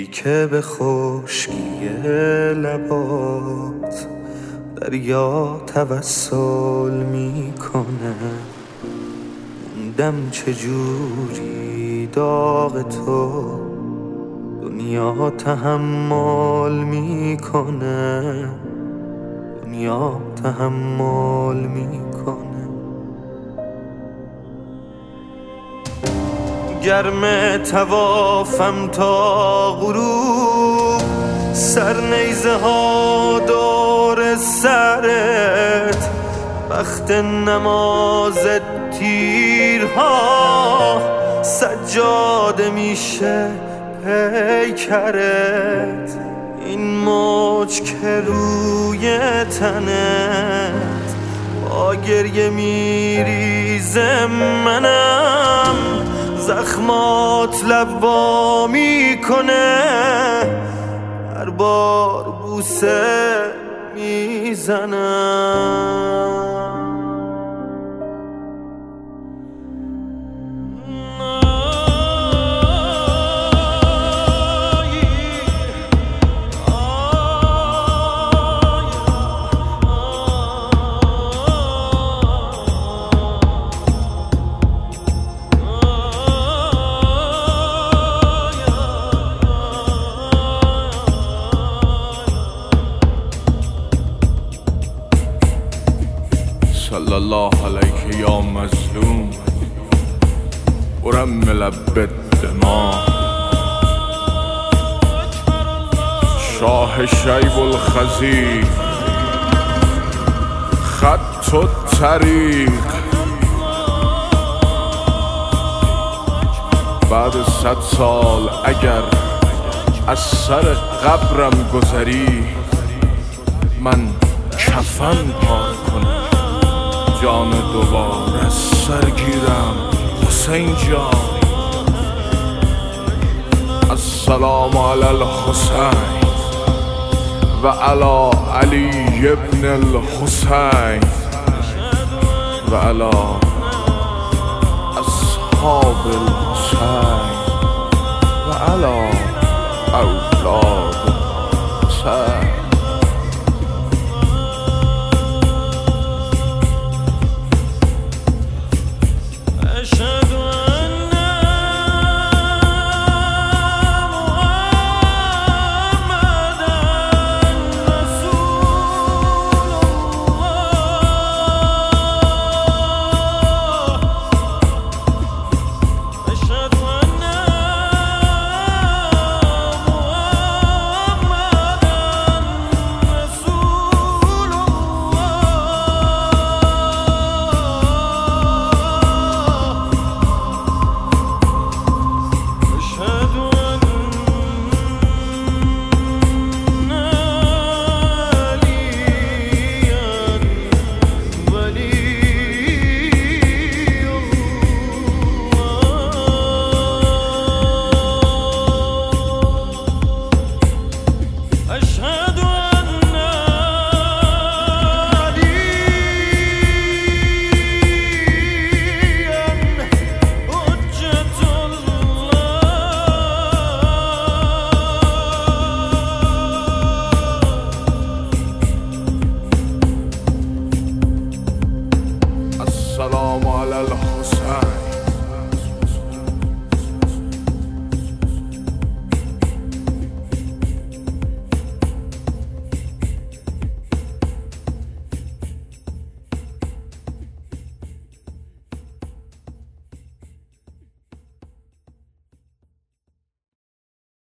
که به خشکی لبات دریا توسل میکنه، موندم چجوری داغ تو دنیا تحمل میکنه، دنیا تحمل میکنه. گرم توافم تا غروب، سر نیزه ها دور سرت، وقت نماز تیرها سجاده میشه پیکرت. این موج که روی تنت با گریه میریزه، منم زخمات لبا میکنه، هر بار بوسه میزنم. صلی الله علیک یا مظلوم ورمل بالدماء، شاه شیب الخزی خط الطریق. بعد 100 سال اگر از سر قبرم گذری، من کفن پاک کنم، جان دوباره سر گیرم حسین جان. السلام علی الحسین و علی علی ابن الحسین و علی اصحاب الحسین و علی اولاد الحسین.